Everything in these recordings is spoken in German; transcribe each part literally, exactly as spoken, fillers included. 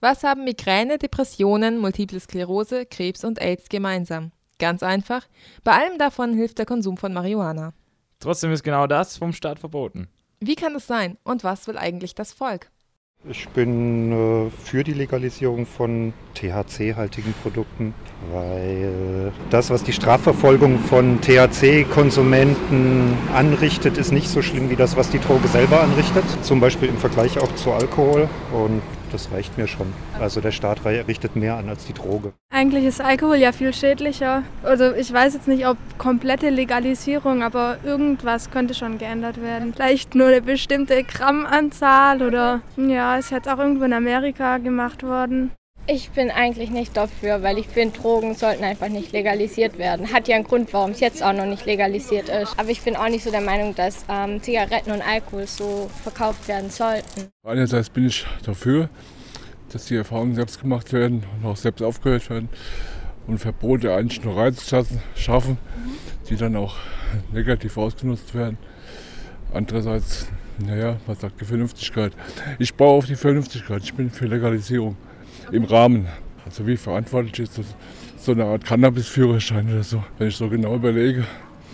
Was haben Migräne, Depressionen, Multiple Sklerose, Krebs und AIDS gemeinsam? Ganz einfach, bei allem davon hilft der Konsum von Marihuana. Trotzdem ist genau das vom Staat verboten. Wie kann das sein und was will eigentlich das Volk? Ich bin äh, für die Legalisierung von T H C-haltigen Produkten, weil das, was die Strafverfolgung von T H C-Konsumenten anrichtet, ist nicht so schlimm wie das, was die Droge selber anrichtet. Zum Beispiel im Vergleich auch zu Alkohol, und das reicht mir schon. Also der Staat richtet mehr an als die Droge. Eigentlich ist Alkohol ja viel schädlicher. Also ich weiß jetzt nicht, ob komplette Legalisierung, aber irgendwas könnte schon geändert werden. Vielleicht nur eine bestimmte Grammanzahl oder ja, ist jetzt auch irgendwo in Amerika gemacht worden. Ich bin eigentlich nicht dafür, weil ich finde, Drogen sollten einfach nicht legalisiert werden. Hat ja einen Grund, warum es jetzt auch noch nicht legalisiert ist. Aber ich bin auch nicht so der Meinung, dass ähm, Zigaretten und Alkohol so verkauft werden sollten. Einerseits bin ich dafür, dass die Erfahrungen selbst gemacht werden und auch selbst aufgehört werden und Verbote eigentlich nur Reize schaffen, die dann auch negativ ausgenutzt werden. Andererseits, naja, was sagt die Vernünftigkeit? Ich baue auf die Vernünftigkeit, ich bin für Legalisierung. Im Rahmen. Also wie verantwortlich ist das? So eine Art Cannabis-Führerschein oder so. Wenn ich so genau überlege.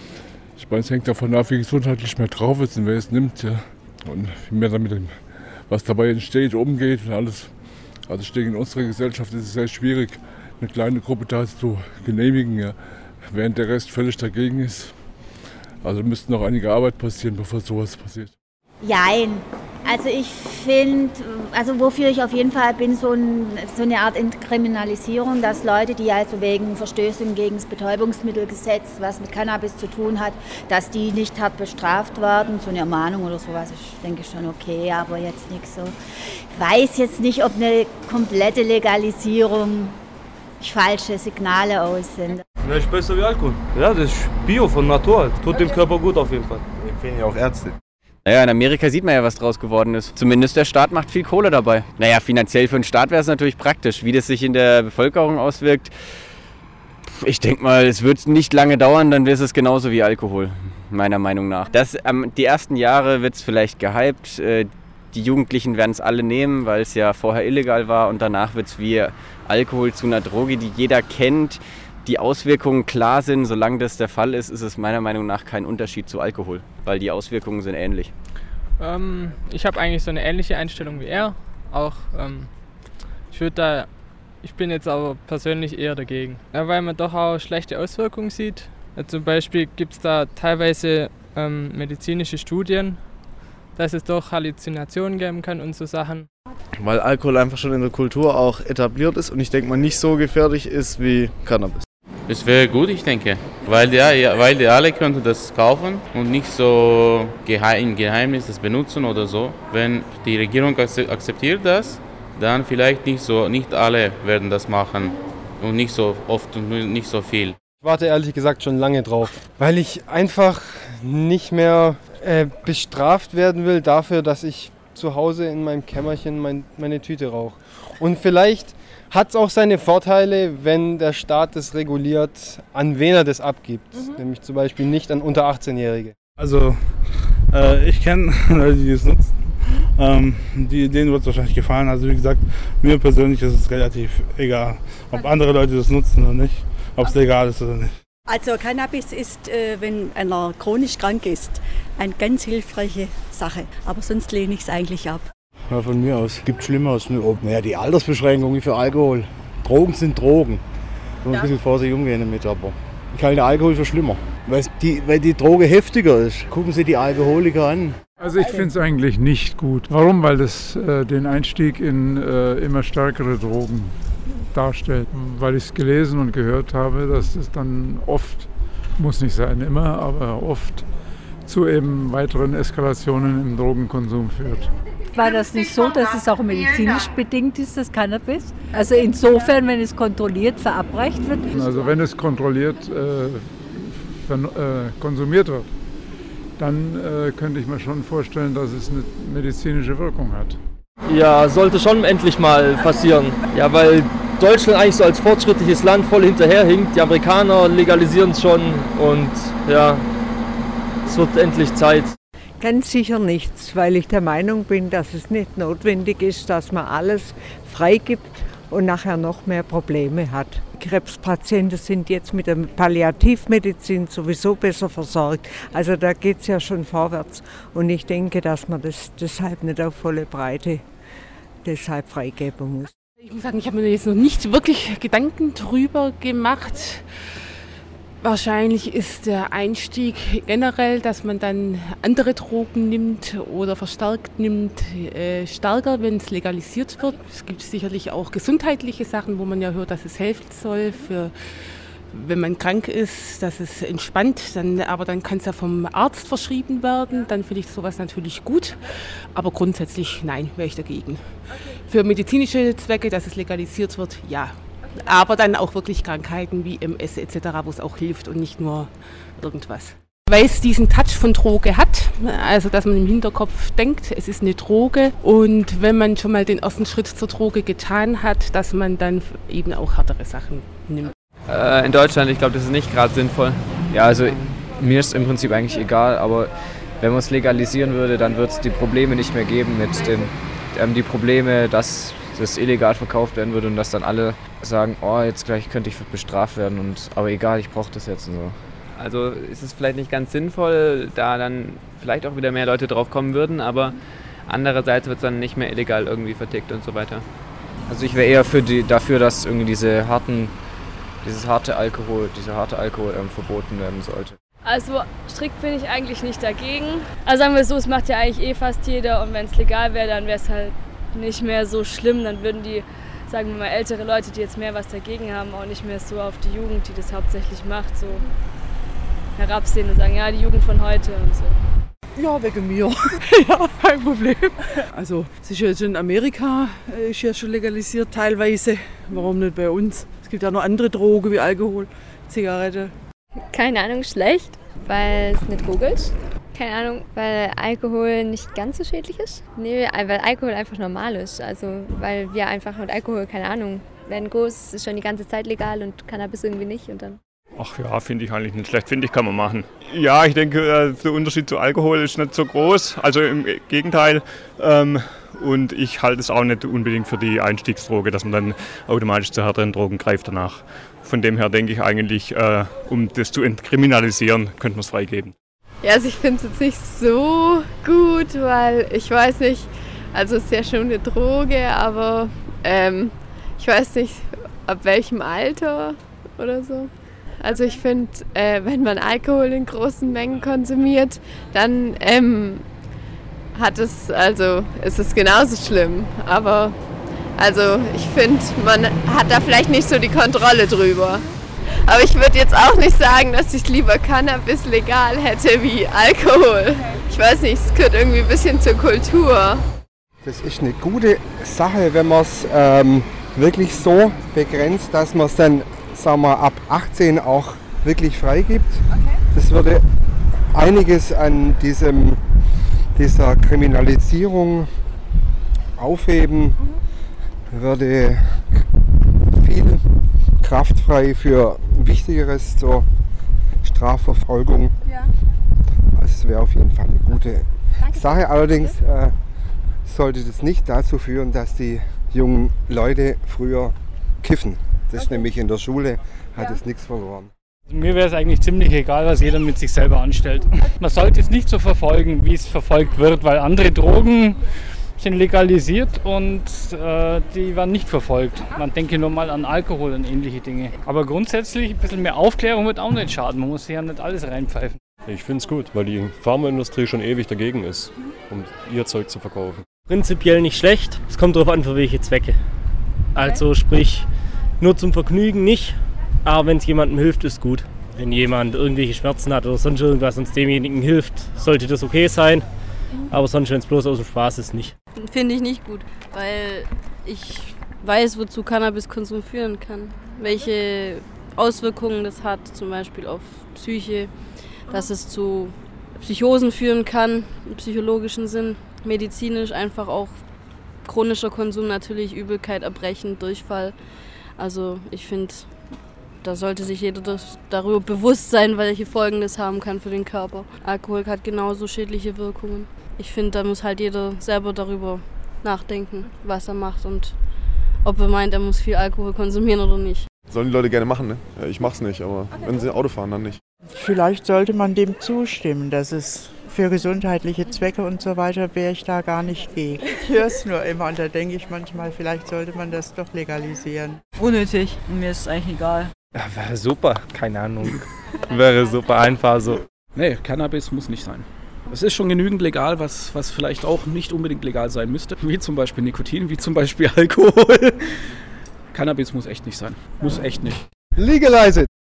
Ich meine, es hängt davon ab, wie gesundheitlich mehr drauf ist und wer es nimmt. Ja. Und wie mehr damit, was dabei entsteht, umgeht und alles. Also ich denke, in unserer Gesellschaft ist es sehr schwierig, eine kleine Gruppe da zu genehmigen, ja, während der Rest völlig dagegen ist. Also müsste noch einige Arbeit passieren, bevor sowas passiert. Jein. Also ich finde, also wofür ich auf jeden Fall bin, so, ein, so eine Art Entkriminalisierung, dass Leute, die also wegen Verstößen gegen das Betäubungsmittelgesetz, was mit Cannabis zu tun hat, dass die nicht hart bestraft werden, so eine Ermahnung oder sowas, ich denke schon okay, aber jetzt nicht so. Ich weiß jetzt nicht, ob eine komplette Legalisierung falsche Signale aussenden. Ja, ist besser wie Alkohol. Ja, das ist Bio von Natur, tut dem Körper gut auf jeden Fall. Empfehlen ja auch Ärzte. Naja, in Amerika sieht man ja, was draus geworden ist. Zumindest der Staat macht viel Kohle dabei. Naja, finanziell für den Staat wäre es natürlich praktisch. Wie das sich in der Bevölkerung auswirkt, ich denke mal, es wird nicht lange dauern, dann ist es genauso wie Alkohol, meiner Meinung nach. Das, ähm, die ersten Jahre wird es vielleicht gehypt. Äh, die Jugendlichen werden es alle nehmen, weil es ja vorher illegal war. Und danach wird es wie Alkohol zu einer Droge, die jeder kennt. Die Auswirkungen klar sind, solange das der Fall ist, ist es meiner Meinung nach kein Unterschied zu Alkohol, weil die Auswirkungen sind ähnlich. Ähm, ich habe eigentlich so eine ähnliche Einstellung wie er. Auch ähm, ich würde da, ich bin jetzt aber persönlich eher dagegen, ja, weil man doch auch schlechte Auswirkungen sieht. Ja, zum Beispiel gibt es da teilweise ähm, medizinische Studien, dass es doch Halluzinationen geben kann und so Sachen. Weil Alkohol einfach schon in der Kultur auch etabliert ist und ich denke mal nicht so gefährlich ist wie Cannabis. Es wäre gut, ich denke, weil die, weil die alle könnten das kaufen und nicht so im Geheimnis das benutzen oder so. Wenn die Regierung akzeptiert das, dann vielleicht nicht so, nicht alle werden das machen und nicht so oft und nicht so viel. Ich warte ehrlich gesagt schon lange drauf, weil ich einfach nicht mehr äh, bestraft werden will dafür, dass ich zu Hause in meinem Kämmerchen mein, meine Tüte rauche. Und vielleicht hat es auch seine Vorteile, wenn der Staat das reguliert, an wen er das abgibt. Mhm. Nämlich zum Beispiel nicht an unter achtzehnjährige. Also äh, ich kenne Leute, die es nutzen. Ähm, die, denen wird es wahrscheinlich gefallen. Also wie gesagt, mir persönlich ist es relativ egal, ob andere Leute das nutzen oder nicht, ob es legal ist oder nicht. Also Cannabis ist, äh, wenn einer chronisch krank ist, eine ganz hilfreiche Sache. Aber sonst lehne ich es eigentlich ab. Ja, von mir aus. Gibt Schlimmeres. Naja, die Altersbeschränkung wie für Alkohol. Drogen sind Drogen. Da muss ein bisschen vorsichtig umgehen damit, aber ich halte Alkohol für schlimmer. Weil die, weil die Droge heftiger ist. Gucken Sie die Alkoholiker an. Also ich finde es eigentlich nicht gut. Warum? Weil das äh, den Einstieg in äh, immer stärkere Drogen darstellt. Weil ich es gelesen und gehört habe, dass es dann oft, muss nicht sein immer, aber oft zu eben weiteren Eskalationen im Drogenkonsum führt. War das nicht so, dass es auch medizinisch bedingt ist, das Cannabis? Also insofern, wenn es kontrolliert verabreicht wird? Also wenn es kontrolliert äh, ver- äh, konsumiert wird, dann äh, könnte ich mir schon vorstellen, dass es eine medizinische Wirkung hat. Ja, sollte schon endlich mal passieren. Ja, weil Deutschland eigentlich so als fortschrittliches Land voll hinterherhinkt. Die Amerikaner legalisieren es schon und ja, es wird endlich Zeit. Ganz sicher nichts, weil ich der Meinung bin, dass es nicht notwendig ist, dass man alles freigibt und nachher noch mehr Probleme hat. Krebspatienten sind jetzt mit der Palliativmedizin sowieso besser versorgt. Also da geht es ja schon vorwärts. Und ich denke, dass man das deshalb nicht auf volle Breite deshalb freigeben muss. Ich muss sagen, ich habe mir jetzt noch nicht wirklich Gedanken drüber gemacht. Wahrscheinlich ist der Einstieg generell, dass man dann andere Drogen nimmt oder verstärkt nimmt, äh, stärker, wenn es legalisiert wird. Es gibt sicherlich auch gesundheitliche Sachen, wo man ja hört, dass es helfen soll, für, wenn man krank ist, dass es entspannt. Dann, aber dann kann es ja vom Arzt verschrieben werden. Dann finde ich sowas natürlich gut. Aber grundsätzlich nein, wäre ich dagegen. Für medizinische Zwecke, dass es legalisiert wird, ja. Aber dann auch wirklich Krankheiten wie M S et cetera, wo es auch hilft und nicht nur irgendwas. Weil es diesen Touch von Droge hat, also dass man im Hinterkopf denkt, es ist eine Droge und wenn man schon mal den ersten Schritt zur Droge getan hat, dass man dann eben auch härtere Sachen nimmt. Äh, in Deutschland, ich glaube, das ist nicht gerade sinnvoll. Ja, also mir ist im Prinzip eigentlich egal, aber wenn man es legalisieren würde, dann wird es die Probleme nicht mehr geben mit dem, ähm, die Probleme, dass das illegal verkauft werden würde und dass dann alle sagen, oh, jetzt gleich könnte ich bestraft werden, und aber egal, ich brauche das jetzt und so. Also ist es vielleicht nicht ganz sinnvoll, da dann vielleicht auch wieder mehr Leute drauf kommen würden, aber andererseits wird es dann nicht mehr illegal irgendwie vertickt und so weiter. Also ich wäre eher für die, dafür, dass irgendwie diese harten, dieses harte Alkohol, dieser harte Alkohol ähm, verboten werden sollte. Also strikt bin ich eigentlich nicht dagegen. Also sagen wir so, es macht ja eigentlich eh fast jeder und wenn es legal wäre, dann wäre es halt nicht mehr so schlimm, dann würden die, sagen wir mal, ältere Leute, die jetzt mehr was dagegen haben, auch nicht mehr so auf die Jugend, die das hauptsächlich macht, so herabsehen und sagen, ja, die Jugend von heute und so. Ja, wegen mir. Ja, kein Problem. Also, es ist ja jetzt in Amerika, ist ja schon legalisiert teilweise. Warum nicht bei uns? Es gibt ja noch andere Drogen wie Alkohol, Zigarette. Keine Ahnung, schlecht, weil es eine Droge ist. Keine Ahnung, weil Alkohol nicht ganz so schädlich ist. Nee, weil Alkohol einfach normal ist. Also, weil wir einfach mit Alkohol, keine Ahnung, werden groß, ist schon die ganze Zeit legal und Cannabis irgendwie nicht. Und dann Ach ja, finde ich eigentlich nicht schlecht. Finde ich, kann man machen. Ja, ich denke, der Unterschied zu Alkohol ist nicht so groß. Also im Gegenteil. Ähm, und ich halte es auch nicht unbedingt für die Einstiegsdroge, dass man dann automatisch zu härteren Drogen greift danach. Von dem her denke ich eigentlich, äh, um das zu entkriminalisieren, könnte man es freigeben. Ja, also ich finde es jetzt nicht so gut, weil ich weiß nicht, also es ist ja schon eine Droge, aber ähm, ich weiß nicht, ab welchem Alter oder so. Also ich finde, äh, wenn man Alkohol in großen Mengen konsumiert, dann ähm, hat es, also ist es genauso schlimm. Aber also ich finde, man hat da vielleicht nicht so die Kontrolle drüber. Aber ich würde jetzt auch nicht sagen, dass ich lieber Cannabis legal hätte wie Alkohol. Ich weiß nicht, es gehört irgendwie ein bisschen zur Kultur. Das ist eine gute Sache, wenn man es ähm, wirklich so begrenzt, dass man es dann, sagen wir, ab achtzehn auch wirklich freigibt. Okay. Das würde einiges an diesem, dieser Kriminalisierung aufheben, mhm. würde viel kraftfrei für Wichtigeres zur Strafverfolgung. Ja. Das wäre auf jeden Fall eine gute Danke. Sache. Allerdings äh, sollte das nicht dazu führen, dass die jungen Leute früher kiffen. Das ist okay. Nämlich in der Schule, hat es ja. nichts verloren. Also mir wäre es eigentlich ziemlich egal, was jeder mit sich selber anstellt. Man sollte es nicht so verfolgen, wie es verfolgt wird, weil andere Drogen sind legalisiert und äh, die werden nicht verfolgt. Man denke nur mal an Alkohol und ähnliche Dinge. Aber grundsätzlich ein bisschen mehr Aufklärung wird auch nicht schaden. Man muss sich ja nicht alles reinpfeifen. Ich finde es gut, weil die Pharmaindustrie schon ewig dagegen ist, um ihr Zeug zu verkaufen. Prinzipiell nicht schlecht. Es kommt darauf an, für welche Zwecke. Also sprich, nur zum Vergnügen nicht, aber wenn es jemandem hilft, ist gut. Wenn jemand irgendwelche Schmerzen hat oder sonst irgendwas und demjenigen hilft, sollte das okay sein. Aber sonst, wenn es bloß aus dem Spaß ist, nicht. Finde ich nicht gut, weil ich weiß, wozu Cannabiskonsum führen kann. Welche Auswirkungen das hat, zum Beispiel auf Psyche, dass es zu Psychosen führen kann, im psychologischen Sinn. Medizinisch einfach auch chronischer Konsum natürlich, Übelkeit, Erbrechen, Durchfall. Also ich finde, da sollte sich jeder das, darüber bewusst sein, welche Folgen das haben kann für den Körper. Alkohol hat genauso schädliche Wirkungen. Ich finde, da muss halt jeder selber darüber nachdenken, was er macht und ob er meint, er muss viel Alkohol konsumieren oder nicht. Sollen die Leute gerne machen, ne? Ich mach's nicht, aber wenn sie Auto fahren, dann nicht. Vielleicht sollte man dem zustimmen, dass es für gesundheitliche Zwecke und so weiter wäre ich da gar nicht gegen. Ich höre es nur immer und da denke ich manchmal, vielleicht sollte man das doch legalisieren. Unnötig, mir ist es eigentlich egal. Ja, wäre super, keine Ahnung. Wäre super einfach so. Nee, Cannabis muss nicht sein. Es ist schon genügend legal, was, was vielleicht auch nicht unbedingt legal sein müsste. Wie zum Beispiel Nikotin, wie zum Beispiel Alkohol. Cannabis muss echt nicht sein. Muss echt nicht. Legalize it!